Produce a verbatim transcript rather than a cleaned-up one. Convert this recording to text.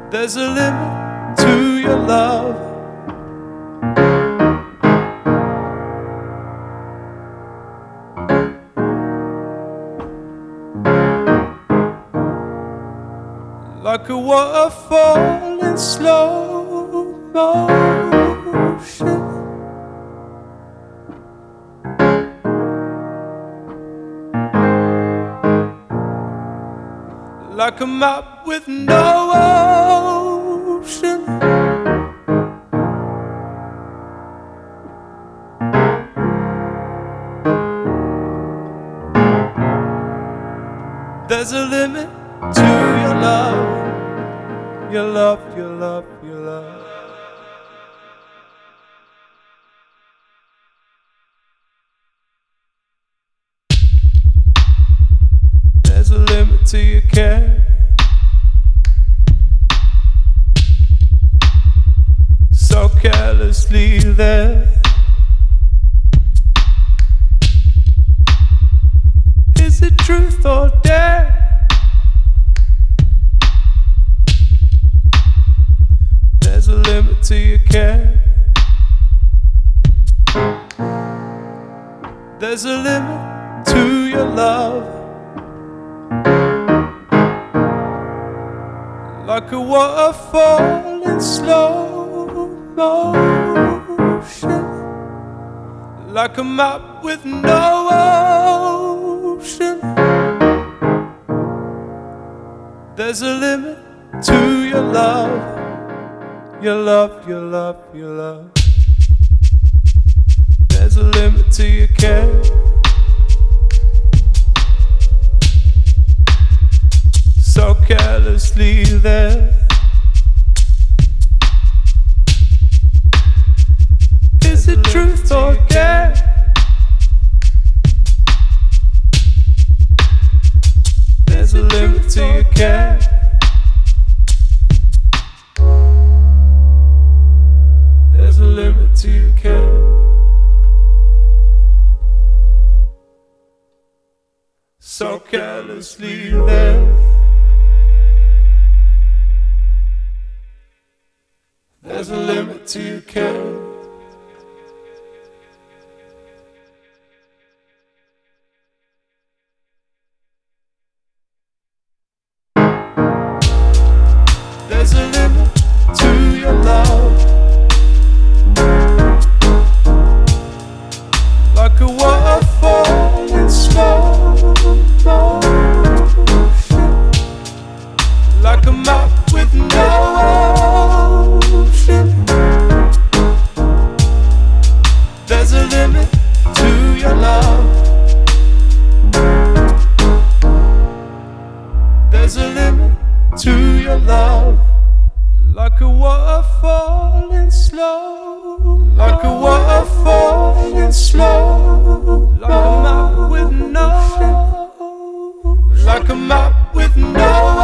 There's a limit to your love. Like a waterfall in slow motion, like a map with no ocean. There's a limit to your love. Your love, your love, your love. There's a limit to your care. So carelessly there. Is it truth or dare? There's a limit to your care. There's a limit to your love. Like a waterfall in slow motion, like a map with no ocean. There's a limit to your love. Your love, your love, your love. There's a limit to your care. So carelessly there. Is it truth or dare? There's a limit to your care. There's a limit to your care. So carelessly there. There's a limit to your care. There's a limit to your love. Like a waterfall in slow motion, like a map with no ocean. There's a limit to your love. There's a limit to your love. Like a waterfall in slow, like a waterfall in slow, like a map with no, like a map with no